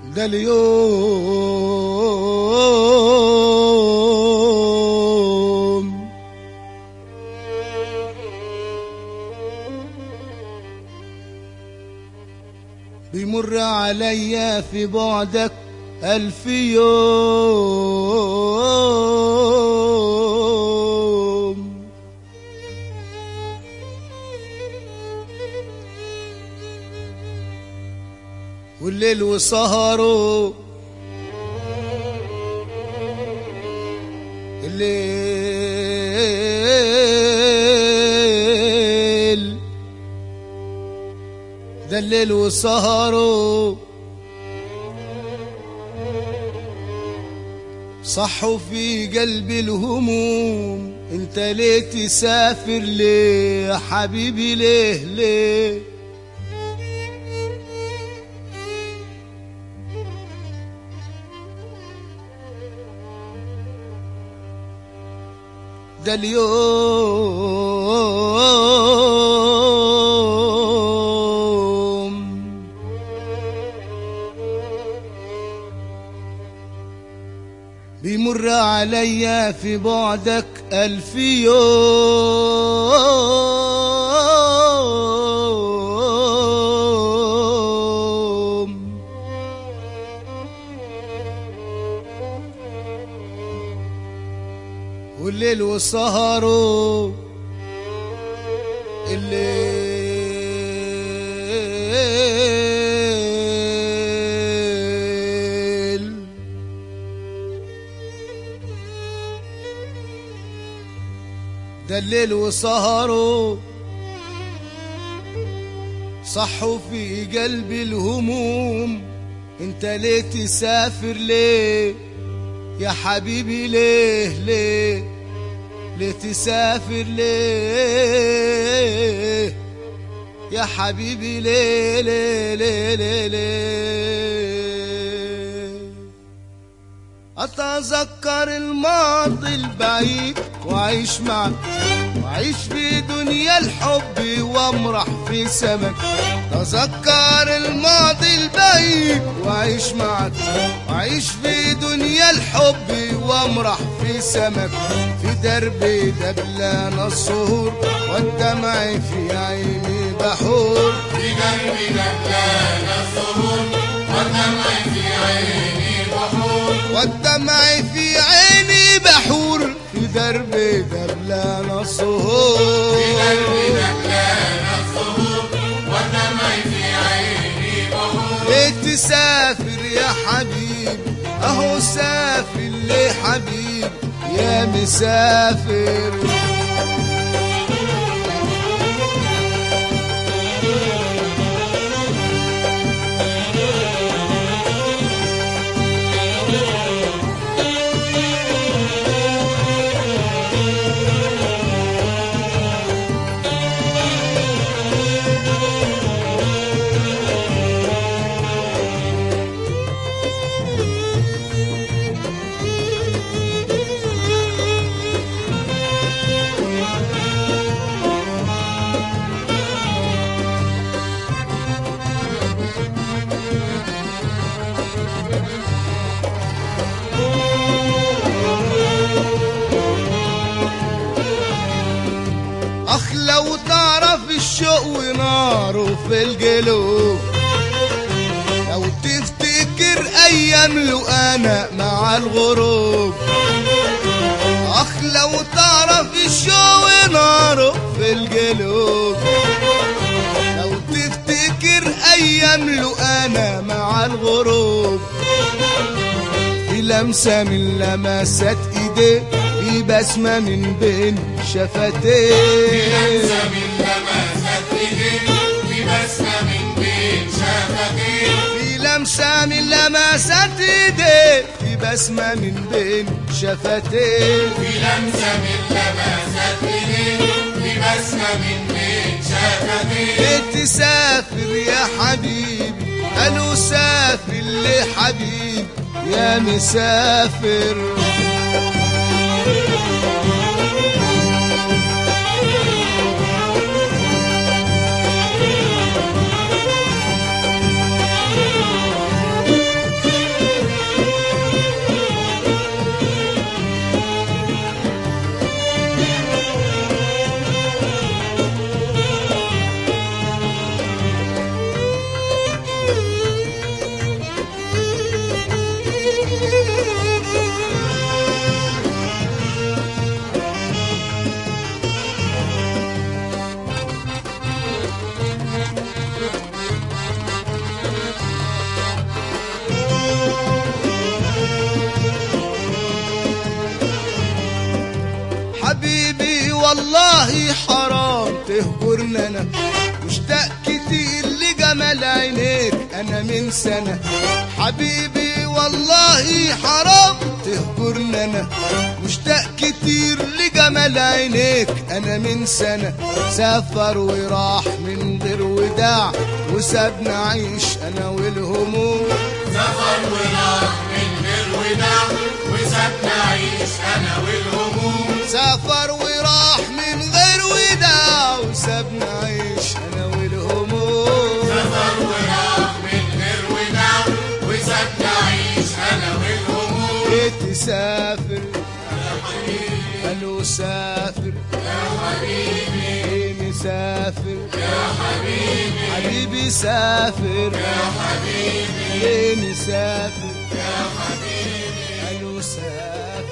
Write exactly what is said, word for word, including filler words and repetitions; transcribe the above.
ده اليوم بيمر عليا في بعدك ألف يوم، والليل وسهره الليل ده الليل وسهره صحوا في قلبي الهموم. انت ليه تسافر ليه يا حبيبي ليه ليه؟ ده اليوم بيمر عليا في بعدك ألف يوم، والليل وسهره الليل ده الليل وسهره صحوا في قلبي الهموم. انت ليه تسافر ليه يا حبيبي ليه ليه؟ ليه تسافر ليه يا حبيبي ليه ليه ليه ليه, ليه؟ أتذكر الماضي البعيد وأعيش معك، وأعيش في دنيا الحب وأمرح في سمك. تذكر الماضي البعيد وأعيش معك، وأعيش في دنيا الحب وأمرح في سمك. في دربي دبلان السهور والدمع في عيني بحور، في دربي دبلان السهور والدمع في عيني بحور، والدمع في عيني بحور. في دربي دبلان السهور، في دربي دبلان السهور والدمع في عيني بحور. ليه تسافر يا حبيب؟ اهو سافر ليه حبيب يا مسافر؟ أخ لو تعرف الشوق وناره في القلوب، لو تفتكر أيام لو أنا مع الغروب. أخ لو تعرف الشوق وناره في القلوب، لو تفتكر أيام لو أنا مع الغروب. في لمسة من لمسات إيديه، في بسمة من بين شفتيه، في لمسة من لمسات إيديه، في بسمة من بين شفتيه، في لمسة من لمسات إيديه، في بسمة من بين شفتيه. في لمسة من لمسات إيديه، في بسمة من بين شفتيه. ليه تسافر يا حبيبي؟ قالوا سافر ليه حبيبي يا مسافر؟ حبيبي والله حرام تهجرنا انا مشتاق كتير لجمال عينيك انا من سنة حبيبي والله حرام تهجرنا انا مشتاق كتير لجمال عينيك انا من سنة سافر وراح من غير وداع وسابنا عيش انا والهموم سافر وراح من غير وداع وسابنا عيش انا والهموم سافر وراح من غير وداع وسابنا عيش انا والهموم سافر وراح من غير وداع وسابنا عيش انا والهموم ليه تسافر يا حبيبي قالوا سافر يا حبيبي ليه نسافر يا حبيبي حبيبي سافر يا حبيبي ليه نسافر يا حبيبي قالوا سافر